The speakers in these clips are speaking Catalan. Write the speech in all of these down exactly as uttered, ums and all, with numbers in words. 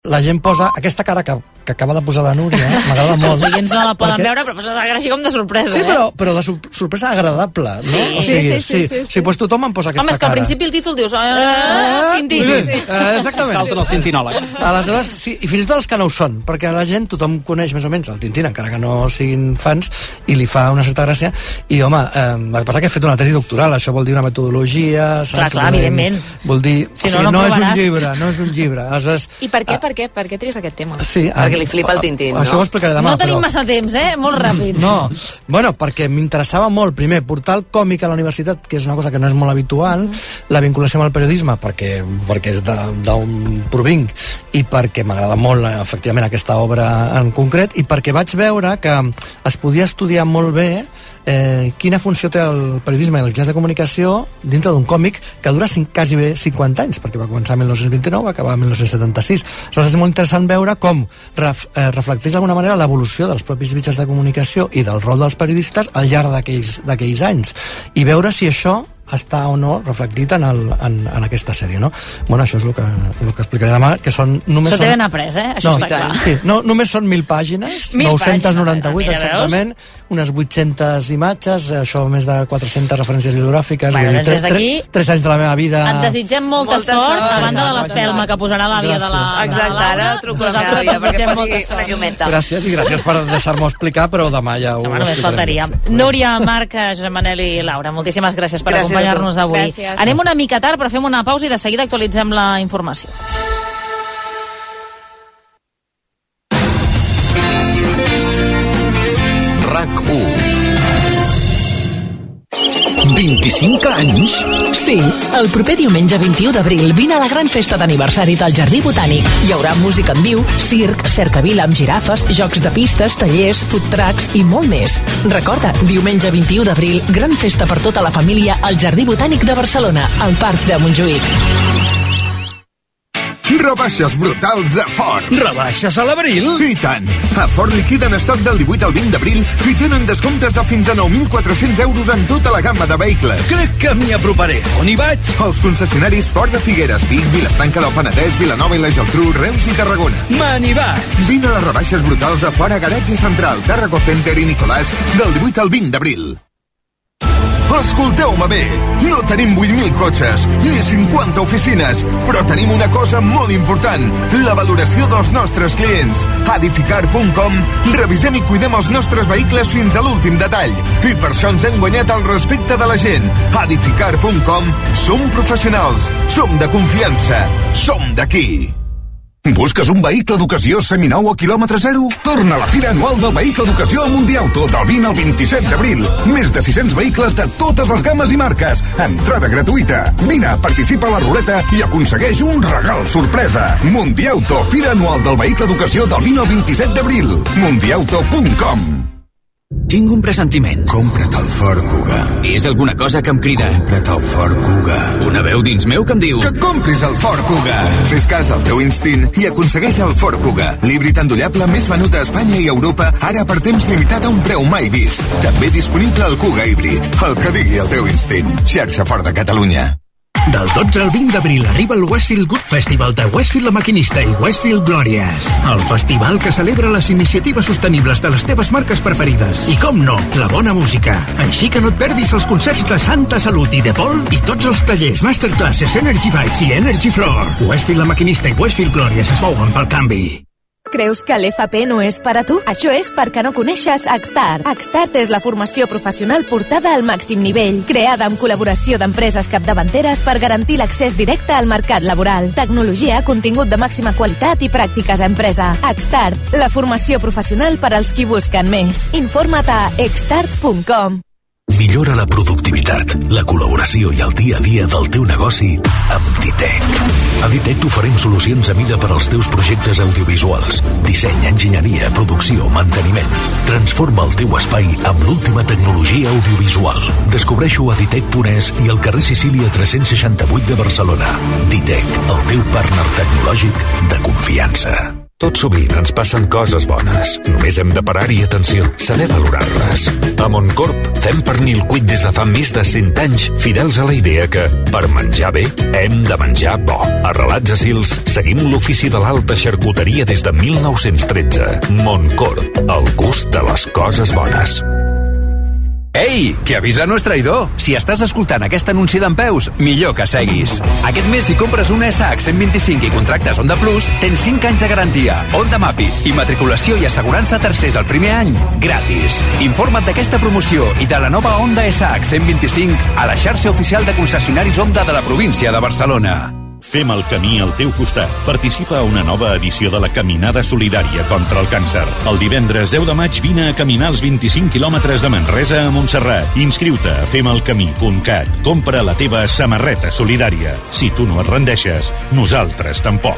la gent posa aquesta cara que, que acaba de posar la Núria, eh? M'agrada molt. Els oients no la poden perquè... veure, però posa la cara així com de sorpresa, sí, eh? però, però de sorpresa agradable, no? Sí, o sigui, sí, sí, sí, sí, sí. sí, pues tothom em posa aquesta cara. Home, és que al principi el títol dius... Ah, Tintín. Sí, sí. Uh, exactament. Salten els tintinòlegs. Aleshores, sí, i fins i tot els que no ho són, perquè la gent, tothom coneix més o menys el Tintín, encara que no siguin fans, i li fa una certa gràcia. I, home, eh, el que passa que he fet una tesi doctoral, això vol dir una metodologia... Clar, clar, evidentment. Vol dir... Si o sigui, no, no, no és un provaràs. llibre, no és un llibre. Aleshores, I per què, per què, per què tries aquest tema? Sí, perquè li flipa el Tintín, no? Això ho explicaré demà, no tenim però... massa temps, eh? Molt ràpid. No, bueno, perquè m'interessava molt, primer, portar el còmic a la universitat, que és una cosa que no és molt habitual, mm. la vinculació amb el periodisme, perquè, perquè és d'on provinc, i perquè m'agrada molt, efectivament, aquesta obra en concret, i perquè vaig veure que es podia estudiar molt bé eh, quina funció té el periodisme i els mitjans de comunicació dintre d'un còmic que dura cinc, quasi bé cinquanta anys, perquè va començar el dinou vint-i-nou, va acabar el dinou setanta-sis. Aleshores és molt interessant veure com ref, eh, reflecteix d'alguna manera l'evolució dels propis mitjans de comunicació i del rol dels periodistes al llarg d'aquells anys, i veure si això està o no reflectit en, el, en, en aquesta sèrie, no? Bueno, això és el que, el que explicaré demà, que són... Només Això té ben són... après, eh? Això no, està clar. Sí, no, només són mil pàgines, Mil nou-centes noranta-vuit pàgines, exactament, unes vuit-centes imatges, això més de quatre-centes referències bibliogràfiques, Bueno, vull dir, doncs des d'aquí tres, tres anys de la meva vida... Et desitgem molta, Molta sort, sort, a banda de molta l'espelma sort. que posarà l'àvia de la... Gràcies. Exacte, ara truco a la meva àvia perquè posi una llumeta. Gràcies, i gràcies per deixar-m'ho explicar, però demà ja ho No, només explicaré. faltaria. Núria, Marc, Josep Manel i Laura, moltíssimes gràcies per Gràcies a tu. acompanyar-nos avui. Gràcies. Anem una mica tard, però fem una pausa i de seguida actualitzem la informació. RAC u. vint-i-cinc anys? Sí, el proper diumenge vint-i-u d'abril vine a la gran festa d'aniversari del Jardí Botànic. Hi haurà música en viu, circ, cercavila amb girafes, jocs de pistes, tallers, food trucks i molt més. Recorda, diumenge vint-i-u d'abril, gran festa per tota la família al Jardí Botànic de Barcelona, al Parc de Montjuïc. Rebaixes brutals a Ford. Rebaixes a l'abril? I tant. A Ford liquiden estoc del divuit al vint d'abril i tenen descomptes de fins a nou mil quatre-cents euros en tota la gamma de vehicles. Crec que m'hi aproparé. On hi vaig? Els concessionaris Ford de Figueres, Vic, Vilafranca del Penedès, Vilanova i la Geltrú, Reus i Tarragona. Me n'hi vaig. Vine a les rebaixes brutals de Ford a Garatge Central, Tarraco Center i Nicolàs del divuit al vint d'abril. Escolteu-me bé, no tenim vuit mil cotxes ni cinquanta oficines, però tenim una cosa molt important, la valoració dels nostres clients. A edificar punt com revisem i cuidem els nostres vehicles fins a l'últim detall i per això ens hem guanyat el respecte de la gent. A edificar punt com som professionals, som de confiança, som d'aquí. Busques un vehicle d'ocasió seminou a quilòmetre zero? Torna a la Fira Anual del Vehicle d'Ocasió a Mundiauto del vint al vint-i-set d'abril. Més de sis-cents vehicles de totes les gammes i marques. Entrada gratuïta. Vine, participa a la ruleta i aconsegueix un regal sorpresa. Mundiauto, Fira Anual del Vehicle d'Ocasió del vint al vint-i-set d'abril. mundiauto punt com. Tinc un pressentiment. Compra't el Ford Kuga. És alguna cosa que em crida. Compra't el Ford Kuga. Una veu dins meu que em diu... Que compris el Ford Kuga. Fes cas al teu instint i aconsegueix el Ford Kuga. L'híbrid endollable més venut a Espanya i Europa, ara per temps limitat a un preu mai vist. També disponible el Kuga híbrid. El que digui el teu instint. Xarxa Ford de Catalunya. Del dotze al vint d'abril arriba el Westfield Good Festival de Westfield La Maquinista i Westfield Glorious. El festival que celebra les iniciatives sostenibles de les teves marques preferides. I com no, la bona música. Així que no et perdis els concerts de Santa Salut i De Paul i tots els tallers, masterclasses, Energy Bites i Energy Floor. Westfield La Maquinista i Westfield Glorious es mouen pel canvi. Creus que l'F P no és per a tu? Això és perquè no coneixes Xtart. Xtart és la formació professional portada al màxim nivell, creada amb col·laboració d'empreses capdavanteres per garantir l'accés directe al mercat laboral. Tecnologia, contingut de màxima qualitat i pràctiques a empresa. Xtart, la formació professional per als qui busquen més. Informa't a xtart punt com. Millora la productivitat, la col·laboració i el dia a dia del teu negoci amb Ditec. A Ditec t'oferim solucions a mida per als teus projectes audiovisuals. Disseny, enginyeria, producció, manteniment. Transforma el teu espai amb l'última tecnologia audiovisual. Descobreixo a ditec punt es i al carrer Sicília tres-cents seixanta-vuit de Barcelona. Ditec, el teu partner tecnològic de confiança. Tot sovint ens passen coses bones. Només hem de parar-hi atenció, saber valorar-les. A Montcorp fem pernil cuit des de fa més de cent anys, fidels a la idea que, per menjar bé, hem de menjar bo. A Relats a Sils seguim l'ofici de l'alta xarcuteria des de mil nou-cents tretze. Montcorp, el gust de les coses bones. Ei, que avisa no és traïdor. Si estàs escoltant aquest anunci d'en Peus, millor que seguis. Aquest mes, si compres un S H cent vint-i-cinc i contractes Honda Plus, tens cinc anys de garantia, Honda Mapi, immatriculació i assegurança a tercers el primer any, gratis. Informa't d'aquesta promoció i de la nova Honda S H cent vint-i-cinc a la xarxa oficial de concessionaris Honda de la província de Barcelona. Fem el camí al teu costat. Participa a una nova edició de la Caminada Solidària contra el Càncer. El divendres deu de maig vine a caminar els vint-i-cinc quilòmetres de Manresa a Montserrat. Inscriu-te a femalcamí punt cat. Compra la teva samarreta solidària. Si tu no et rendeixes, nosaltres tampoc.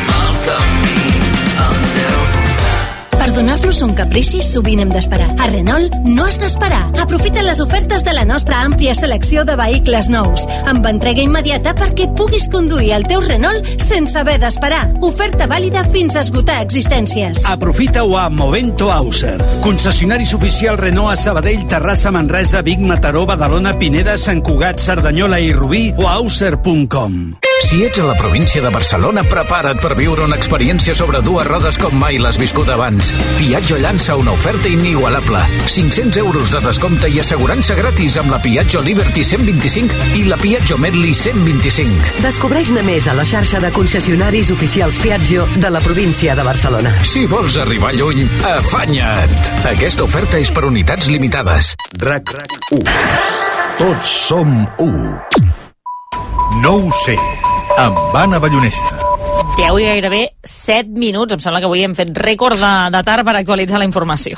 Per donar-nos un caprici sovint hem d'esperar. A Renault no has d'esperar. Aprofita les ofertes de la nostra àmplia selecció de vehicles nous, amb entrega immediata perquè puguis conduir el teu Renault sense haver d'esperar. Oferta vàlida fins a esgotar existències. Aprofita-ho a Movento Auser. Concessionaris oficial Renault a Sabadell, Terrassa, Manresa, Vic, Mataró, Badalona, Pineda, Sant Cugat, Cerdanyola i Rubí o auser punt com. Si ets a la província de Barcelona, prepara't per viure una experiència sobre dues rodes com mai l'has viscut abans. Piaggio llança una oferta inigualable. cinc-cents euros de descompte i assegurança gratis amb la Piaggio Liberty cent vint-i-cinc i la Piaggio Medley cent vint-i-cinc. Descobreix-ne més a la xarxa de concessionaris oficials Piaggio de la província de Barcelona. Si vols arribar lluny, afanya't! Aquesta oferta és per unitats limitades. RAC u. Tots som u. No ho sé, amb Anna Ballonesta. deu i gairebé set minuts. Em sembla que avui hem fet rècord de, de tard per actualitzar la informació.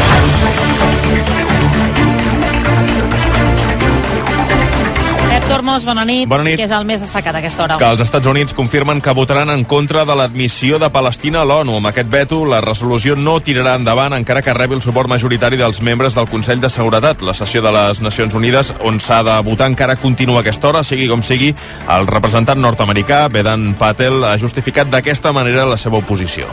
Pep Tormos, bona nit. Bona nit. Què és el més destacat a aquesta hora? Que els Estats Units confirmen que votaran en contra de l'admissió de Palestina a l'ONU. Amb aquest veto, la resolució no tirarà endavant encara que rebi el suport majoritari dels membres del Consell de Seguretat. La sessió de les Nacions Unides, on s'ha de votar, encara continua a aquesta hora. Sigui com sigui, el representant nord-americà, Vedant Patel, ha justificat d'aquesta manera la seva oposició.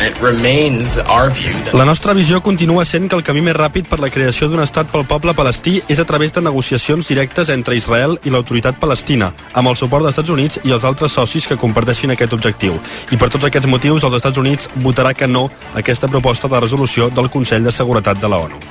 La nostra visió continua sent que el camí més ràpid per la creació d'un estat pel poble palestí és a través de negociacions directes entre Israel i l'autoritat palestina, amb el suport dels Estats Units i els altres socis que comparteixin aquest objectiu. I per tots aquests motius, els Estats Units votarà que no a aquesta proposta de resolució del Consell de Seguretat de la ONU.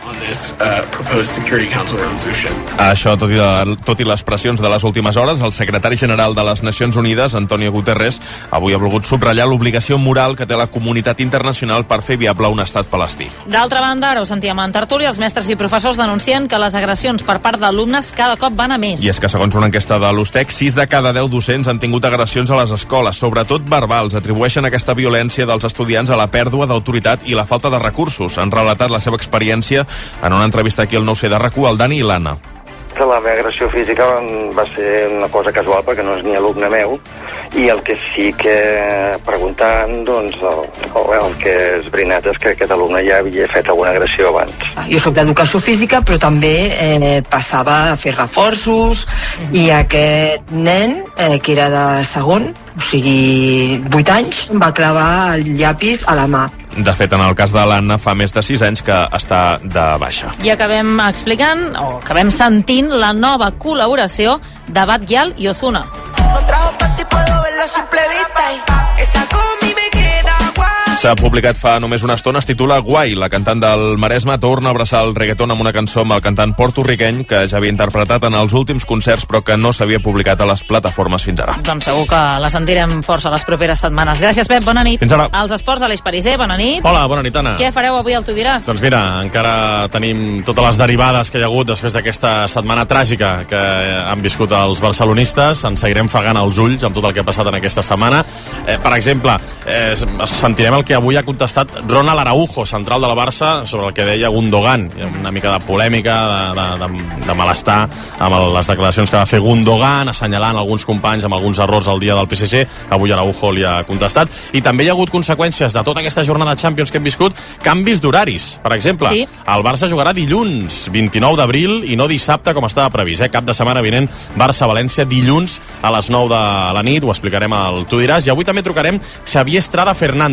Això, tot i, la, tot i les pressions de les últimes hores, el secretari general de les Nacions Unides, Antonio Guterres, avui ha volgut subratllar l'obligació moral que té la comunitat internacional per fer viable un estat palestí. D'altra banda, ara ho sentíem en tertúlia, els mestres i professors denuncien que les agressions per part d'alumnes cada cop van a més. I és que, segons una enquesta de l'Ustec, sis de cada deu docents han tingut agressions a les escoles, sobretot verbals. Atribueixen aquesta violència dels estudiants a la pèrdua d'autoritat i la falta de recursos. Han relatat la seva experiència en una entrevista aquí al nou C de RAC u, el Dani i l'Anna. La meva agressió física va ser una cosa casual perquè no és ni alumne meu, i el que sí que preguntant, doncs el, el, el que és verinat és que aquest alumne ja havia fet alguna agressió abans. Jo soc d'educació física, però també eh, passava a fer reforços, mm. i aquest nen, eh, que era de segon, o sigui, vuit anys, va clavar el llapis a la mà. De fet, en el cas de l'Anna, fa més de sis anys que està de baixa. I acabem explicant, o acabem sentint, la nova col·laboració de Bad Gyal i Ozuna. No trago pa' ti, puedo verlo a simple vista y esa con mi me queda guay. S'ha publicat fa només una estona, es titula Guai. La cantant del Maresme torna a abraçar el reggaeton amb una cançó amb el cantant porto-riqueny que ja havia interpretat en els últims concerts però que no s'havia publicat a les plataformes fins ara. Doncs segur que la sentirem força les properes setmanes. Gràcies, Pep, bona nit. Fins ara. Els esports, Aleix Pariser, bona nit. Hola, bona nit, Anna. Què fareu avui al Tu diràs? Doncs mira, encara tenim totes les derivades que hi ha hagut després d'aquesta setmana tràgica que han viscut els barcelonistes. Ens seguirem fregant els ulls amb tot el que ha passat en aquesta setmana. Eh, per exemple, eh, sentirem el que avui ha contestat Ronald Araujo, central del Barça, sobre el que deia Gundogan. Hi ha una mica de polèmica, de, de, de, de malestar amb el, les declaracions que va fer Gundogan, assenyalant alguns companys amb alguns errors al dia del P S G. Avui Araujo li ha contestat. I també hi ha hagut conseqüències de tota aquesta jornada de Champions que hem viscut, canvis d'horaris. Per exemple, sí. El Barça jugarà dilluns, vint-i-nou d'abril, i no dissabte, com estava previst. Eh? Cap de setmana vinent, Barça-València, dilluns a les nou de la nit. Ho explicarem al Tu diràs. I avui també trucarem Xavier Estrada Fernández,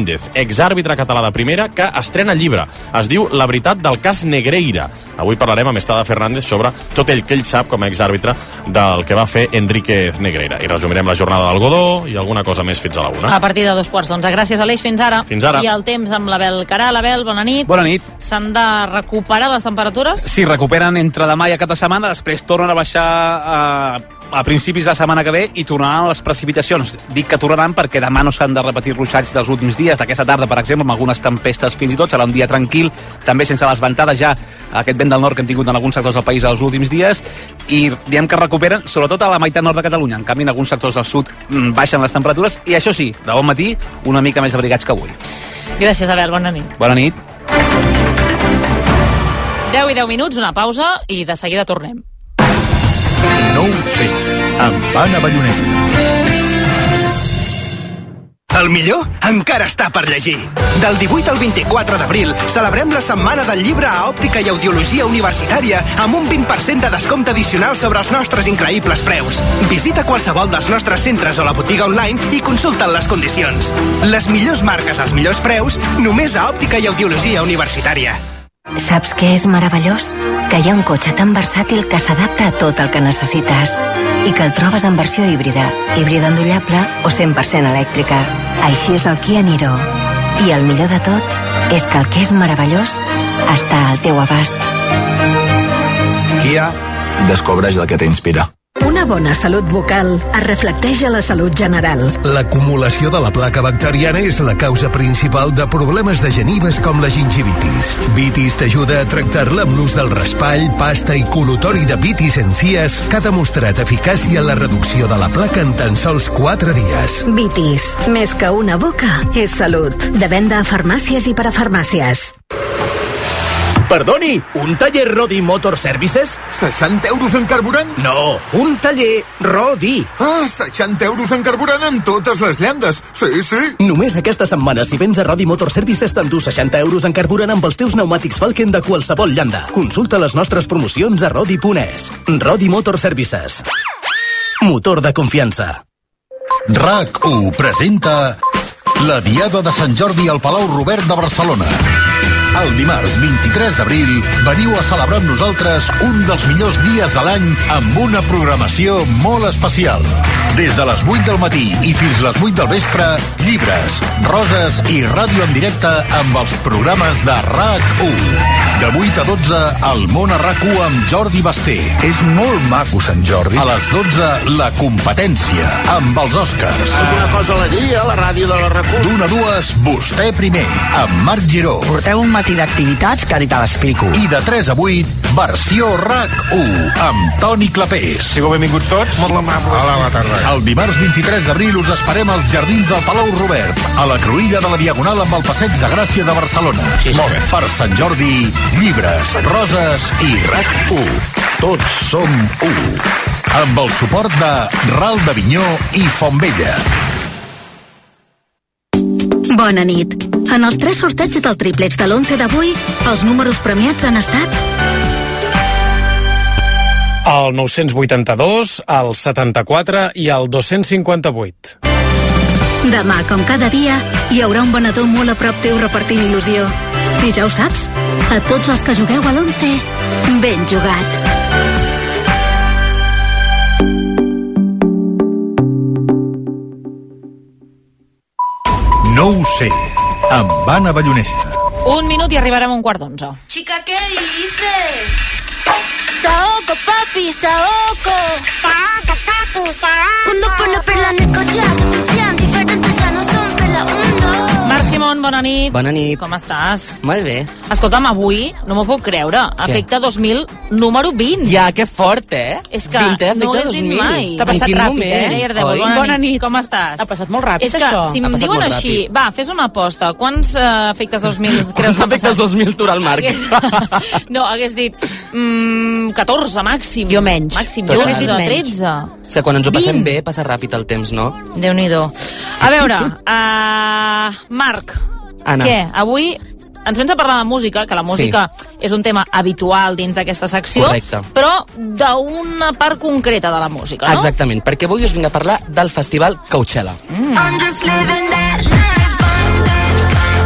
exàrbitre català de primera, que estrena llibre. Es diu La veritat del cas Negreira. Avui parlarem amb Estada Fernández sobre tot el que ell sap com a exàrbitre del que va fer Enríquez Negreira. I resumirem la jornada del Godó i alguna cosa més fins a la una. A partir de dos quarts d'onze. Gràcies, Aleix. Fins ara. Fins ara. I el temps amb l'Abel Caral. Abel, bona nit. Bona nit. S'han de recuperar les temperatures? Sí, recuperen entre demà i cap de setmana, després tornen a baixar eh, a principis de la setmana que ve i tornaran les precipitacions. Dic que tornaran perquè demà no s'han de repetir ruixats dels últims dies, d'aquesta tarda, per exemple, amb algunes tempestes fins i tot. Serà un dia tranquil, també sense les ventades ja, aquest vent del nord que hem tingut en alguns sectors del país els últims dies, i diem que recuperen sobretot a la meitat nord de Catalunya. En canvi, en alguns sectors del sud baixen les temperatures, i això sí, de bon matí, una mica més abrigats que avui. Gràcies, Abel. Bona nit. Bona nit. deu i deu minuts, una pausa, i de seguida tornem. No ho sé, amb Anna Ballonesta. El millor encara està per llegir. Del divuit al vint-i-quatre d'abril celebrem la Setmana del Llibre a Òptica i Audiologia Universitària amb un vint per cent de descompte addicional sobre els nostres increïbles preus. Visita qualsevol dels nostres centres o la botiga online i consulta les condicions. Les millors marques als millors preus només a Òptica i Audiologia Universitària. Saps què és meravellós? Que hi ha un cotxe tan versàtil que s'adapta a tot el que necessites i que el trobes en versió híbrida, híbrida endollable o cent per cent elèctrica. Així és el Kia Niro. I el millor de tot és que el que és meravellós està al teu abast. Kia, descobreix el que t'inspira. Una bona salut bucal es reflecteix a la salut general. L'acumulació de la placa bacteriana és la causa principal de problemes de genives com la gingivitis. Vitis t'ajuda a tractar-la amb l'ús del raspall, pasta i col·lutori de Vitis Encias, que ha demostrat eficàcia en la reducció de la placa en tan sols quatre dies. Vitis, més que una boca, és salut. De venda a farmàcies i parafarmàcies. Perdoni, un taller Rodi Motor Services? seixanta euros en carburant? No, un taller Rodi. Ah, seixanta euros en carburant en totes les llandes. Sí, sí. Només aquesta setmana, si vens a Rodi Motor Services, t'endú seixanta euros en carburant amb els teus pneumàtics Falken de qualsevol llanda. Consulta les nostres promocions a rodi punt es. Rodi Motor Services. Motor de confiança. R A C u presenta la Diada de Sant Jordi al Palau Robert de Barcelona. El dimarts vint-i-tres d'abril veniu a celebrar amb nosaltres un dels millors dies de l'any amb una programació molt especial. Des de les vuit del matí i fins les vuit del vespre, llibres, roses i ràdio en directe amb els programes de R A C u. De vuit a dotze, El món a R A C u amb Jordi Basté. És molt maco, Sant Jordi. A les dotze, La competència amb els Oscars. És una cosa a la dia, la ràdio de la R A C u. D'una a dues, Vostè primer, amb Marc Giró. Porteu un matí d'activitats que ara te l'explico. I de tres a vuit, versió R A C u, amb Toni Clapés. Sigueu benvinguts tots. Molt amable. Hola, bona tarda. El dimarts vint-i-tres d'abril us esperem als Jardins del Palau Robert, a la cruïlla de la Diagonal amb el Passeig de Gràcia de Barcelona. Sí, molt bé. Per Sant Jordi, llibres, roses i R A C u. Tots som u. Amb el suport de Ral d'Avinyó i Fontvella. Bona nit. En els tres sorteigs del triplex de l'onze d'avui, els números premiats han estat... El nou-cents vuitanta-dos, el setanta-quatre i el dos-cents cinquanta-vuit. Demà, com cada dia, hi haurà un venedor molt a prop teu repartint il·lusió. I ja ho saps, a tots els que jugueu a l'onze, ben jugat. No ho sé, amb Anna Ballonesta. Un minut i arribarem a un quart d'onze. Chica, ¿qué dices? Saoco, papi, saoco. Saoco, papi, saoco. Cuando pone perla en el collar, te pipián diferentes, ya no son perla uno. Marc Simón, bona nit. Bona nit. Com estàs? Molt bé. Escolta'm, avui, no m'ho puc creure, Efecte dos mil, número vint. Ja, que fort, eh? És que vint, eh? no ho Efecte has dit dos mil. mai. T'ha passat ràpid, eh? Erdeu, Oi? bona, Bona nit. nit. Com estàs? Ha passat molt ràpid, És que, això. si Ha em passat diuen molt així, ràpid. va, fes una aposta. Quants uh, Efectes dos mil creus Quants que han efectes passat? dos mil tura al Marc? No, hagués dit mm, catorze, màxim. Jo menys. Màxim, Total. jo hagués dit tretze. O sigui, quan ens ho passem vint. bé, passa ràpid el temps, no? Déu-n'hi-do. A veure, uh, Marc, Anna. què? Avui ens vens a parlar de música, que la música sí. és un tema habitual dins d'aquesta secció, Correcte. però d'una part concreta de la música, no? Exactament, perquè avui us vinc a parlar del festival Coachella. Mm. I'm just living that life.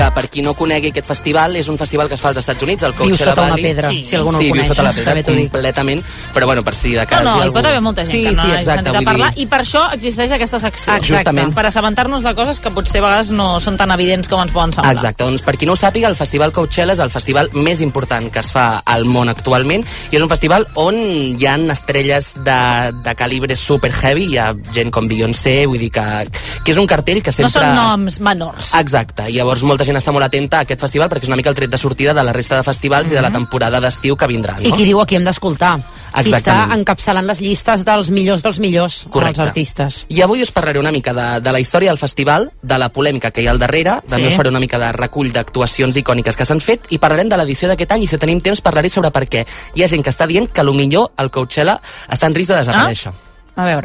que per qui no conegui aquest festival, és un festival que es fa als Estats Units, el Viu Coachella sota una Valley. pedra, sí, si algú no sí, el coneix. Viu sota la pedra, també t'ho dic. completament, però bueno, per si de cas No, no, hi ha hi algú... pot haver molta gent sí, que no sí, hagi exacte, sentit a vull parlar, dir... i per això existeix aquesta secció. Exacte. Justament. Per assabentar-nos de coses que potser a vegades no són tan evidents com ens poden semblar. Exacte, doncs per qui no ho sàpiga, el Festival Coachella és el festival més important que es fa al món actualment, i és un festival on hi ha estrelles de, de calibre super heavy, hi ha gent com Beyoncé, vull dir que, que és un cartell que sempre... No són noms menors. Exacte, i llavors molta gent està molt atenta a aquest festival perquè és una mica el tret de sortida de la resta de festivals mm-hmm. i de la temporada d'estiu que vindrà, no? I qui diu aquí hem d'escoltar. Qui està encapçalant les llistes dels millors dels millors, correcte, els artistes. I avui us parlaré una mica de, de la història del festival, de la polèmica que hi ha al darrere, també sí. us faré una mica de recull d'actuacions icòniques que s'han fet, i parlarem de l'edició d'aquest any, i si tenim temps parlaré sobre per què hi ha gent que està dient que potser el Coachella està en risc de desaparèixer. Ah? A veure.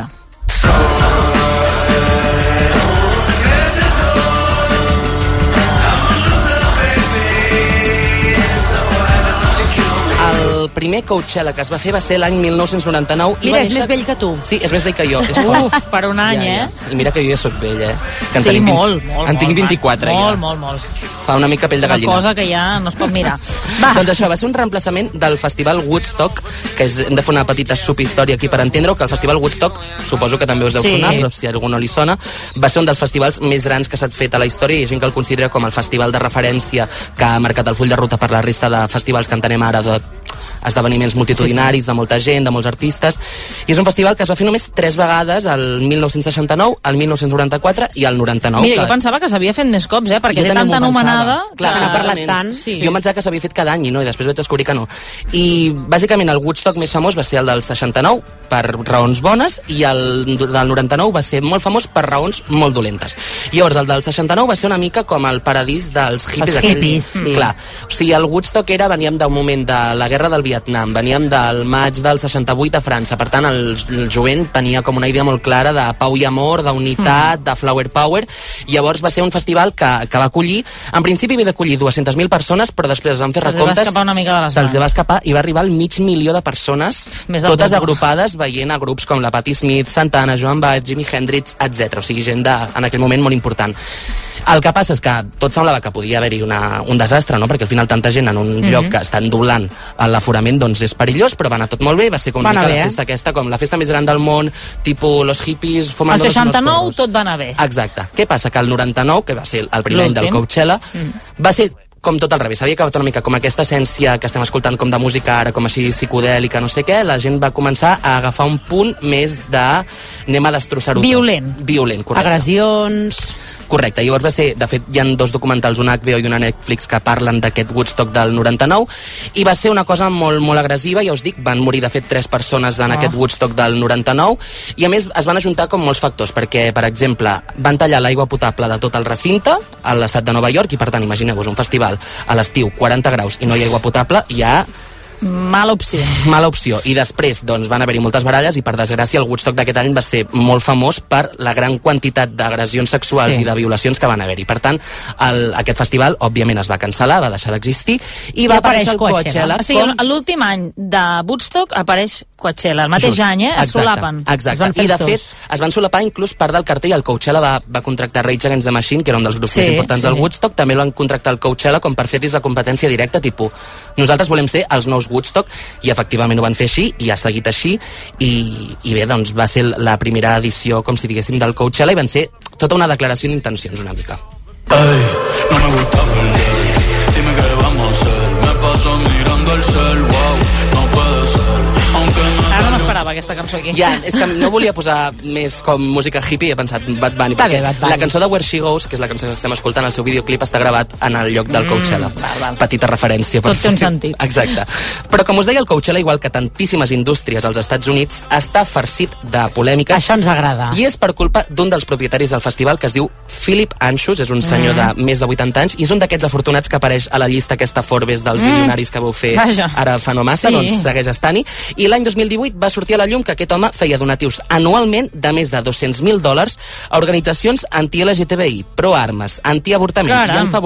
El primer Coachella que es va fer va ser l'any mil nou-cents noranta-nou. Mira, i és més vell que tu. Sí, és més vell que jo. És Uf, per un any, ja, ja. eh? I mira que jo ja soc vell, eh? Que en sí, tenim molt, molt. En tinc vint-i-quatre, molt, ja. Molt, molt, molt. Fa una mica pell de gallina. Una cosa que ja no es pot mirar. Va. Doncs això, va ser un reemplaçament del Festival Woodstock, que és, hem de fer una petita subhistòria aquí per entendre-ho, que el Festival Woodstock, suposo que també us deu sí. sonar, però si a algú no li sona, va ser un dels festivals més grans que s'ha fet a la història, i hi ha gent que el considera com el festival de referència que ha marcat el full de ruta per la resta de festivals que entenem ara, de esdeveniments multitudinaris, sí, sí. de molta gent, de molts artistes, i és un festival que es va fer només tres vegades, el mil nou-cents seixanta-nou, el mil nou-cents noranta-quatre i el noranta-nou. Mira, que... jo pensava que s'havia fet més cops, eh? Perquè jo té tanta anomenada... Clar, que... n'ha parlat tant. Sí. Jo em pensava que s'havia fet cada any i no, i després vaig descobrir que no. I bàsicament el Woodstock més famós va ser el del seixanta-nou, per raons bones, i el del noranta-nou va ser molt famós per raons molt dolentes. I llavors el del seixanta-nou va ser una mica com el paradís dels hippies. Els hippies, aquell... sí. Clar, o sigui, el Woodstock era, veníem d'un moment de la guerra del Vietnam, veníem del maig del seixanta-vuit a França, per tant el, el jovent tenia com una idea molt clara de pau i amor, d'unitat, mm. de flower power, i llavors va ser un festival que, que va acollir, en principi havia d'acollir dues-centes mil persones, però després es van fer recomptes, se'ls va escapar una mica de les se'ls va escapar i va arribar al mig milió de persones, totes agrupades veient a grups com la Patti Smith, Santana, Joan Baez, Jimi Hendrix, etcètera. O sigui, gent de, en aquell moment molt important. El que passa és que tot semblava que podia haver-hi un desastre, no? Perquè al final tanta gent en un mm-hmm. lloc que està endolant l'aforament, doncs és perillós, però va anar tot molt bé, va ser com una mica la festa aquesta, com la festa més gran del món, tipus los hippies fumant... El seixanta-nou tot va anar bé. Exacte. Què passa? Que el noranta-nou, que va ser el primer any del Coachella, mm. va ser com tot al revés, havia acabat una mica com aquesta essència que estem escoltant com de música ara, com així psicodèlica, no sé què, la gent va començar a agafar un punt més de anem a destrossar-ho tot. Violent. Violent, correcte. Agressions... Correcte, llavors va ser, de fet hi ha dos documentals, una H B O i una Netflix que parlen d'aquest Woodstock del noranta-nou, i va ser una cosa molt, molt agressiva, ja us dic, van morir de fet tres persones en oh. aquest Woodstock del noranta-nou, i a més es van ajuntar com molts factors, perquè per exemple van tallar l'aigua potable de tot el recinte a l'estat de Nova York, i per tant imagineu-vos un festival a l'estiu, quaranta graus i no hi ha aigua potable, ja... Mala opció. Mala opció. I després doncs, van haver-hi moltes baralles i, per desgràcia, el Woodstock d'aquest any va ser molt famós per la gran quantitat d'agressions sexuals sí. i de violacions que van haver-hi. Per tant, el, aquest festival, òbviament, es va cancel·lar, va deixar d'existir, i, I va aparèixer el Coachella. Coachella o sigui, com... l'últim any de Woodstock apareix Coachella, el mateix Just. any, eh? Es exacte, solapen. Exacte. I, de fet, es van solapar inclús part del cartell. El Coachella va, va contractar Rage Against the Machine, que era un dels grups sí, més importants sí, del Woodstock, sí. també el van contractar el Coachella com per fer-los la competència directa, tipus, nosaltres volem ser els nous Woodstock, i efectivament ho van fer així, i ha seguit així, i, i bé, doncs va ser la primera edició, com si diguéssim, del Coachella, i van ser tota una declaració d'intencions, una mica. Ay, no me gusta perder, dime qué vamos a hacer, me paso mirando el cel, wow, no puede ser, aunque no... Ara no m'esperava aquesta cançó aquí. Ja, és que no volia posar més com música hippie, he pensat Bad Bunny, està bé, Bad Bunny. La cançó de Where She Goes, que és la cançó que estem escoltant, el seu videoclip està gravat en el lloc del Coachella. Mm, val, val. Petita referència. Tot té un sentit. Exacte. Però com us deia, el Coachella, igual que tantíssimes indústries als Estats Units, està farcit de polèmiques. Això ens agrada. I és per culpa d'un dels propietaris del festival, que es diu Philip Anschutz, és un senyor mm. de més de vuitanta anys, i és un d'aquests afortunats que apareix a la llista aquesta Forbes dels mm. milionaris que vau fer Vaja. ara fa no massa, sí. doncs segueix estant-hi. I l'any dos mil divuit va sortir a la llum que aquest home feia donatius anualment de més de dos-cents mil dòlars a organitzacions anti-L G T B I, pro-armes, anti-avortament i en favor de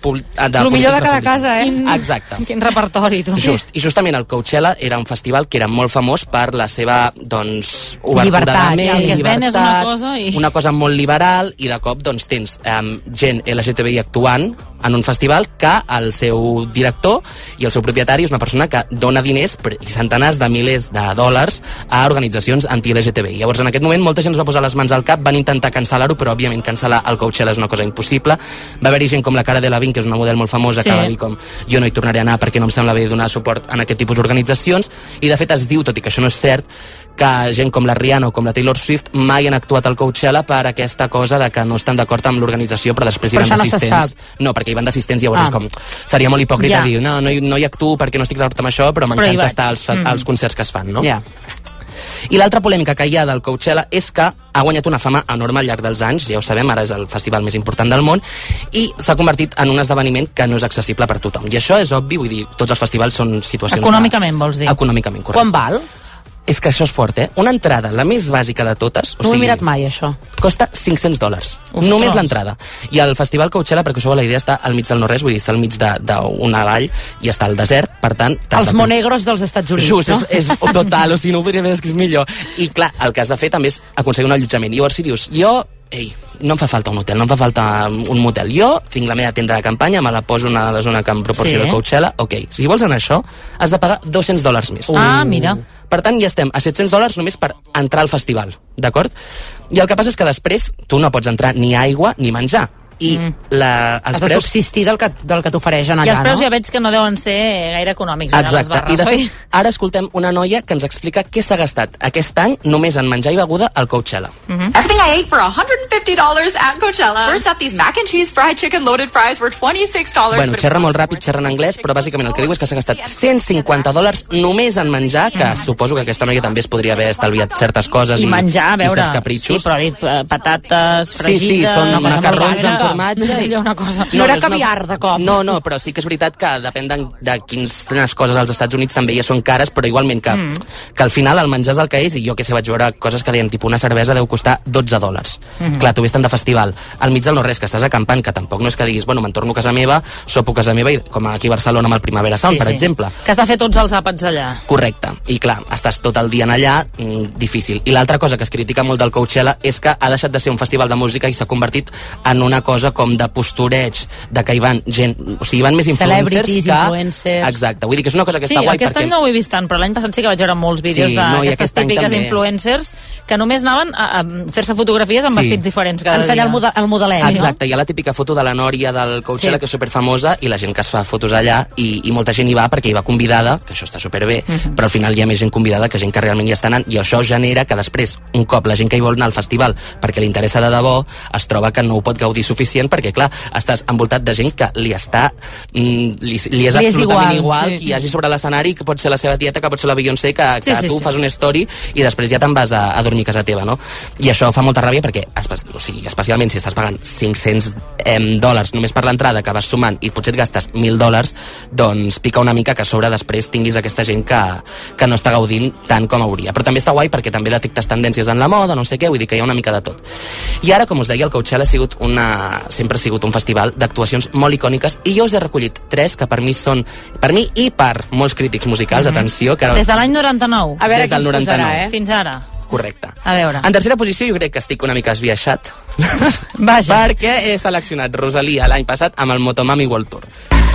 de Lo millor de cada política. casa, eh? Quin, Exacte. Quin repertori, tu. Just, I justament el Coachella era un festival que era molt famós per la seva, doncs, obertura Llibertat, de ment, el que es ven és una llibertat, cosa i- una cosa molt liberal, i de cop doncs, tens um, gent L G T B I actuant en un festival que el seu director i el seu propietari és una persona que dona diners per, i centenars de milers de dòlars a organitzacions anti-L G T B I. Llavors, en aquest moment, molta gent es va posar les mans al cap, van intentar cancel·lar-ho, però, òbviament, cancel·lar el Coachella és una cosa impossible. Va haver-hi gent com la Cara Delevingne, que és una model molt famosa, Sí. que va dir com jo no hi tornaré a anar perquè no em sembla bé donar suport en aquest tipus d'organitzacions, i de fet es diu, tot i que això no és cert, que gent com la Rihanna o com la Taylor Swift mai han actuat al Coachella per aquesta cosa de que no estan d'acord amb l'organització, però després hi Però van això no se d'assistents. No, perquè hi van d'assistents, llavors Ah. és com... Seria molt hipòcrita Ja. dir, no, no, hi- no hi actuo perquè no estic d'acord amb això, però Però hi m'encanta vaig. estar als, Mhm. als concerts que es fan, no? Ja. I l'altra polèmica que hi ha del Coachella és que ha guanyat una fama enorme al llarg dels anys, ja ho sabem, ara és el festival més important del món, i s'ha convertit en un esdeveniment que no és accessible per tothom. I això és obvi, vull dir, tots els festivals són situacions... Econòmicament, vols dir? Econòmicament, correcte. Quan val? És que això és fort, eh? Una entrada, la més bàsica de totes... No ho he mirat mai, això. Costa cinc-cents dòlars. Ostres. Només l'entrada. I el festival Coachella, perquè us feu la idea, està al mig del no-res, vull dir, està al mig de- d'una vall i està al desert, per tant... t'has Els de- monegros dels Estats Units, Just, no? és, és total, o sigui, no ho podria haver escrit millor. I clar, el que has de fer també és aconseguir un allotjament. Llavors, si dius, jo, ei, no em fa falta un hotel, no em fa falta un motel. Jo tinc la meva tenda de campanya, me la poso a la zona que em proporciona Sí. el Coachella, ok. Si vols anar a això, has de pagar dos-cents dòlars més. Ah, mira. Per tant, ja estem a set-cents dòlars només per entrar al festival, d'acord? I el que passa és que després tu no pots entrar ni aigua ni menjar. I Mm. la, els Has de preus... subsistir del que, del que t'ofereixen I allà, els preus no? ja veig que no deuen ser gaire econòmics, allà a les Exacte, barres, i de oi? fet, ara escoltem una noia que ens explica què s'ha gastat aquest any només en menjar i beguda al Coachella. Everything I ate for one hundred fifty dollars at Coachella. First up, these mac and cheese fried chicken loaded fries were twenty-six dollars. Bueno, xerra molt ràpid, xerra en anglès, però bàsicament el que diu és que s'ha gastat cent cinquanta dòlars només en menjar, que suposo que aquesta noia també es podria haver estalviat certes coses I i, menjar, a veure, i certs capritxos. sí, però ha dit eh, patates Sí, fregides... sí, són una cosa molt macarrons amb bàsica. formatge. I... Una cosa... No era és una- caviar, de cop. No, no, però sí que és veritat que depèn de, de quines coses als Estats Units també ja són cares, però igualment que, Mm. que al final el menjar és el que és, i jo que sé, vaig veure coses que deien, tipus una cervesa deu costar dotze dòlars. Mhm. Clar, tu ves tant de festival, al mig del no-res, que estàs acampant, que tampoc no és que diguis, bueno, me'n torno a casa meva, sopo a casa meva, i, com aquí a Barcelona amb el Primavera Sound, per exemple. Que has de fer tots els àpats allà. Correcte, i clar, estàs tot el dia en allà, mm, difícil. I l'altra cosa que es critica molt del Coachella és que ha deixat de ser un festival de música i s'ha convertit en una cosa com de postureig, de que hi van gent, o sigui, hi van més influencers Celebrities, que... influencers. Exacte, vull dir que és una cosa que Sí, està guai aquest perquè... any no ho he vist tant, però l'any passat sí que vaig veure molts vídeos Sí, no, i d'aquestes aquest any típiques també. influencers que només anaven a, a fer-se fotografies amb Sí. vestits diferents cada Ensenyar dia. el, model, el modelet, Exacte, hi ha la típica foto de la Nòria del Coachella, Sí. que és superfamosa, i la gent que es fa fotos allà, i, i molta gent hi va perquè hi va convidada, que això està superbé, Mhm. però al final hi ha més gent convidada que gent que realment hi està anant, i això genera que després, un cop la gent que hi vol anar al festival perquè li interessa de debò, es troba que no ho pot gaudir suficient, perquè clar, estàs envoltat de gent que li està mm, li, li és Li és absolutament igual, igual, sí. qui hi hagi sobre l'escenari, que pot ser la seva tieta, que pot ser la Beyoncé, que, que Sí, sí, tu sí. fas una story i després ja te'n vas a, a dormir a casa teva, no? I això fa molta ràbia perquè, espe o sigui, especialment si estàs pagant cinc-cents eh, dòlars només per l'entrada, que vas sumant i potser et gastes mil dòlars, doncs pica una mica que a sobre després tinguis aquesta gent que, que no està gaudint tant com hauria. Però també està guai perquè també detectes tendències en la moda, no sé què, vull dir que hi ha una mica de tot. I ara, com us deia, el Coachella ha sigut una, sempre ha sigut un festival d'actuacions molt icòniques, i jo us he recollit tres que per mi són, per mi i per molts crítics musicals, Mhm. atenció, que ara... Des de l'any noranta-nou. A veure Des del qui ens posarà, noranta-nou. eh? Fins ara. Correcte. A veure. En tercera posició jo crec que estic una mica esbiaixat. Vaja. Perquè he seleccionat Rosalía l'any passat amb el Motomami World Tour.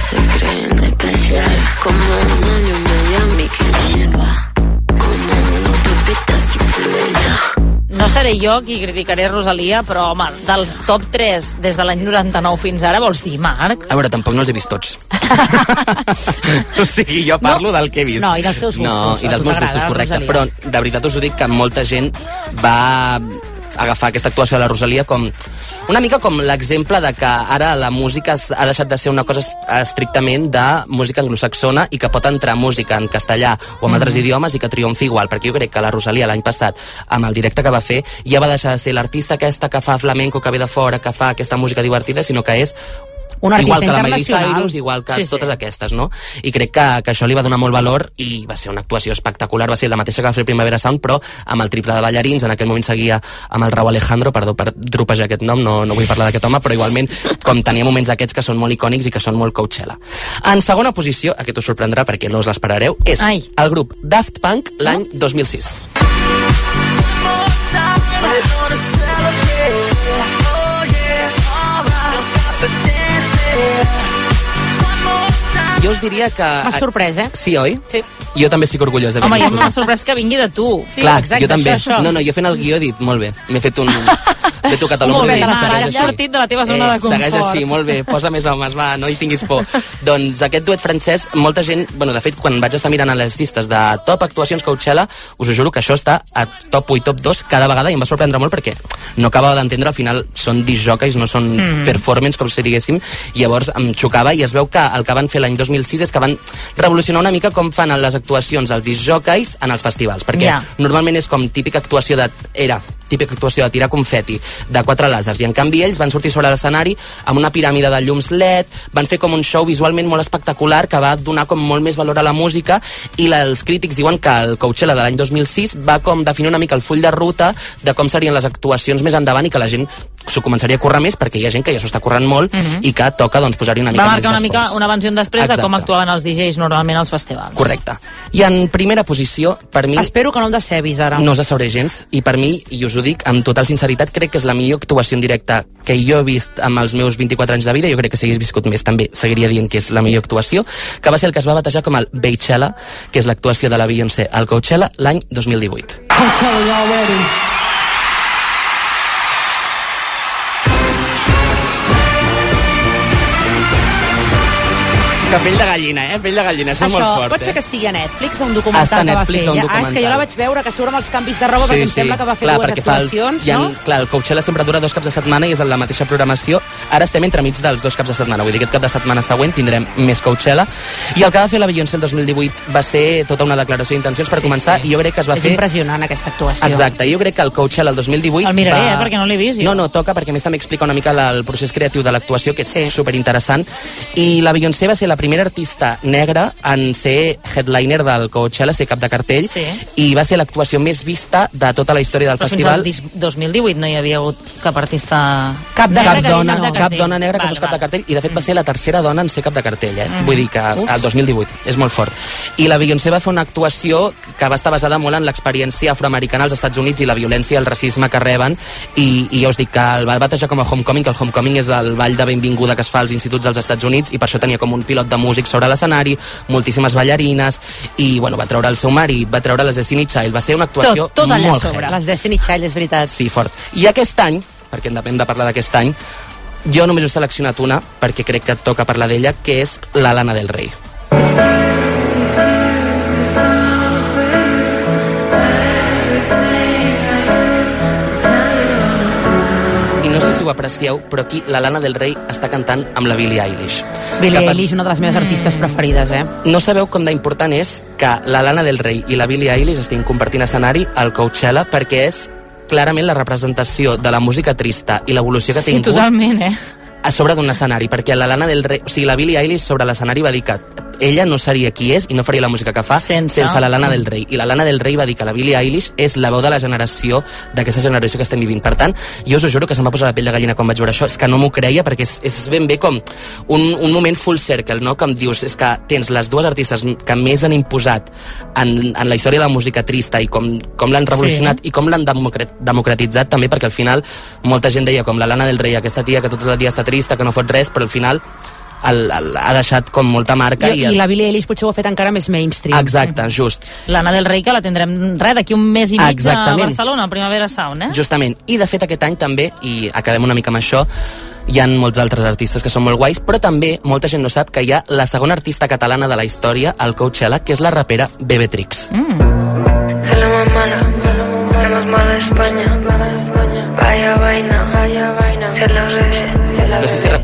Especial, como un año en Miami que lleva, como una autopista sin fluella. No seré jo qui criticaré Rosalia, però, home, dels top tres des de l'any noranta-nou fins ara, vols dir, Marc? A veure, tampoc no els he vist tots. O sigui, jo parlo del que he vist. No, i dels teus gustos, No, i a dels tu meus t'agrada, gustos, correcte. Rosalía. Però, de veritat, us ho dic que molta gent va agafar aquesta actuació de la Rosalia com una mica com l'exemple de que ara la música es- ha deixat de ser una cosa es- estrictament de música anglosaxona i que pot entrar música en castellà o en altres Mhm. idiomes i que triomfi igual, perquè jo crec que la Rosalia l'any passat, amb el directe que va fer, ja va deixar de ser l'artista aquesta que fa flamenco, que ve de fora, que fa aquesta música divertida, sinó que és Un artista igual que la Miley internacional. Cyrus, igual que Sí, sí, sí. totes aquestes, no? I crec que, que això li va donar molt valor i va ser una actuació espectacular, va ser la mateixa que va fer el Primavera Sound, però amb el triple de ballarins. En aquell moment seguia amb el Rauw Alejandro, perdó per dropejar aquest nom, no, no vull parlar d'aquest home, però igualment com tenia moments d'aquests que són molt icònics i que són molt Coachella. En segona posició, aquest us sorprendrà perquè no us l'esperareu, és Ai. el grup Daft Punk l'any dos mil sis. Jo us diria que... M'ha sorprès, eh? Sí, oi? Sí. Jo també estic orgullós de Home, venir. jo m'ha sorprès que vingui de tu. Sí, Clar, exacte, jo també. això, això. No, no, jo fent el guió he dit, molt bé, m'he fet un... M'he tocat el Molt bé, segueix Marc, has així. sortit de la teva zona de confort. Segueix així, molt bé, posa més homes, va, no hi tinguis por. Doncs aquest duet francès, molta gent... Bueno, de fet, quan vaig estar mirant a les llistes de top actuacions Coachella, us ho juro que això està a top u i top dos cada vegada i em va sorprendre molt perquè no acabava d'entendre, al final són discjockeys, no són Mm. performance, com si diguéssim, i llavors em xocava i es veu que el que van fer l'any dos mil sis és que van revolucionar una mica com fan en les actuacions els discjockeys en els festivals, perquè Ja. normalment és com típica actuació de... Era típica actuació de tirar confeti de quatre làsers, i en canvi ells van sortir sobre l'escenari amb una piràmide de llums L E D, van fer com un show visualment molt espectacular que va donar com molt més valor a la música, i la, els crítics diuen que el Coachella de l'any dos mil sis va com definir una mica el full de ruta de com serien les actuacions més endavant i que la gent s'ho començaria a currar més, perquè hi ha gent que ja s'ho està currant molt Mhm. i que toca doncs, posar-hi una mica Va més marcar una d'esforç. mica un abans i un després Exacte. de com actuaven els D Js normalment als festivals. Correcte. I en primera posició, per mi... Espero que no em decebis ara. No us sabré gens, i per mi, i us ho dic amb total sinceritat, crec que és la millor actuació en directe que jo he vist amb els meus vint-i-quatre anys de vida. Jo crec que si hagués viscut més també seguiria dient que és la millor actuació, que va ser el que es va batejar com el Beychella, que és l'actuació de la Beyoncé al Coachella l'any dos mil divuit. Que pell de gallina, eh? Pell de gallina, això és molt fort, pot ser eh? que estigui a Netflix o un documental Està a que va Netflix fer o un ella. Ah, és que jo documental. la vaig veure, que surt amb els canvis de roba, perquè em sembla que va fer clar, dues perquè fa els- actuacions, hi ha, no? Clar, el Coachella sempre dura dos caps de setmana i és en la mateixa programació. Ara estem entremig dels dos caps de setmana, vull dir que aquest cap de setmana següent tindrem més Coachella. I el que va fer la Beyoncé el dos mil divuit va ser tota una declaració d'intencions per Sí, començar, sí. i jo crec que es va És fer... impressionant aquesta actuació. Exacte, jo crec que el Coachella el dos mil divuit El miraré, va... eh, perquè no l'he vist, jo. No, no, toca, perquè a més també explica una mica la, el procés creatiu de l'actuació, que és sí. superinteressant. I la Beyoncé va ser la primera artista negra en ser headliner del Coachella, ser cap de cartell, Sí. i va ser l'actuació més vista de tota la història del Però fins festival. al dis- dos mil divuit no hi havia hagut cap artista... Cap, de, negra cap, que dona, havia no, cap de cap cartell. dona negra que Val, fos cap val. de cartell, i de fet va ser la tercera dona en ser cap de cartell, eh? Mhm. Vull dir que Uf. el dos mil divuit, és molt fort. I la Beyoncé va fer una actuació que va estar basada molt en l'experiència afroamericana als Estats Units i la violència i el racisme que reben, i, i ja us dic que el va batejar com a Homecoming, que el Homecoming és el ball de benvinguda que es fa als instituts dels Estats Units, i per això tenia com un pilot de músics sobre l'escenari, moltíssimes ballarines, i bueno, va treure el seu marit, va treure les Destiny Child, va ser una actuació Tot, tot allà molt sobre. heavy. Les Destiny Child, és veritat. Sí, fort. I aquest any, perquè en depèn de parlar d'aquest any, jo només he seleccionat una, perquè crec que et toca parlar d'ella, que és la Lana del Rey. I no sé si ho aprecieu, però aquí la Lana del Rey està cantant amb la Billie Eilish. Billie Que per- Eilish, una de les meves artistes preferides, eh? No sabeu com d'important és que la Lana del Rey i la Billie Eilish estiguin compartint escenari al Coachella, perquè és clarament la representació de la música trista i l'evolució que ha Sí, tingut totalment, eh? a sobre d'un escenari, perquè la Lana del Rey, o sigui, la Billie Eilish sobre l'escenari va dir que ella no seria qui és i no faria la música que fa sense, sense la Lana del Rey. I la Lana del Rey va dir que la Billie Eilish és la veu de la generació, d'aquesta generació que estem vivint. Per tant, jo us ho juro que se'm va posar la pell de gallina quan vaig veure això, és que no m'ho creia, perquè és, és ben bé com un, un moment full circle, no? Que em dius, és que tens les dues artistes que més han imposat en, en la història de la música trista i com, com l'han revolucionat Sí. i com l'han democrat, democratitzat també, perquè al final molta gent deia com la Lana del Rey, aquesta tia que tot el dia està trista, que no fot res, però al final el, el, ha deixat com molta marca. I, I, I la Billie Eilish potser ho ha fet encara més mainstream. Exacte, just. L'Anna del Rey, que la tindrem res d'aquí un mes i mig Exactament. a Barcelona, al Primavera Sound, eh? Justament. I de fet aquest any també, i acabem una mica amb això, hi ha molts altres artistes que són molt guais, però també molta gent no sap que hi ha la segona artista catalana de la història al Coachella, que és la rapera Bebetrix. Mm. Soy la más mala, la más mala de España. Vaya vaina, vaya vaina. Ser la bebé, ser la No sé si bebé.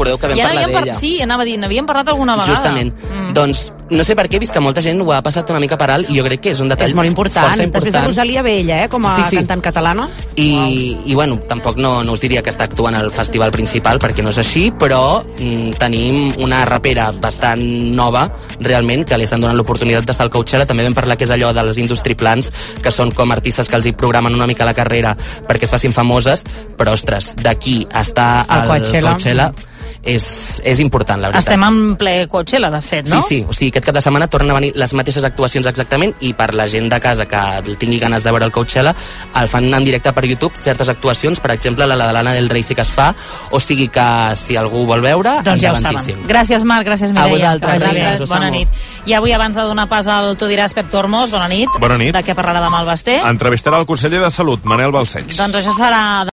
recordeu que vam ja parlar par... d'ella. Sí, anava a dir, n'havíem parlat alguna vegada. Justament. Mm. Doncs no sé per què he vist que molta gent ho ha passat una mica per alt i jo crec que és un detall és molt important. força important. Després de Rosalia ve ella, eh, com a sí, sí. cantant catalana. I, wow. i bueno, tampoc no, no us diria que està actuant al festival principal perquè no és així, però mm, tenim una rapera bastant nova realment, que li estan donant l'oportunitat d'estar al Coachella. També vam parlar que és allò de les industry plans, que són com artistes que els hi programen una mica la carrera perquè es facin famoses, però ostres, d'aquí a estar al Coachella, Coachella és, és important, la veritat. Estem en ple Coachella, de fet, no? Sí, sí, o sigui, aquest cap de setmana tornen a venir les mateixes actuacions exactament, i per la gent de casa que tingui ganes de veure el Coachella, el fan en directe per YouTube, certes actuacions, per exemple, la de l'Anna del Rei sí que es fa, o sigui que si algú vol veure, doncs ja ho saben. Gràcies, Marc, gràcies, Mireia. A vosaltres, gràcies. gràcies. Bona nit. I avui, abans de donar pas al Tu diràs, Pep Tormos, bona nit. Bona nit. De què parlarà demà el Basté? Entrevistarà el conseller de Salut, Manel Balcells. Doncs això serà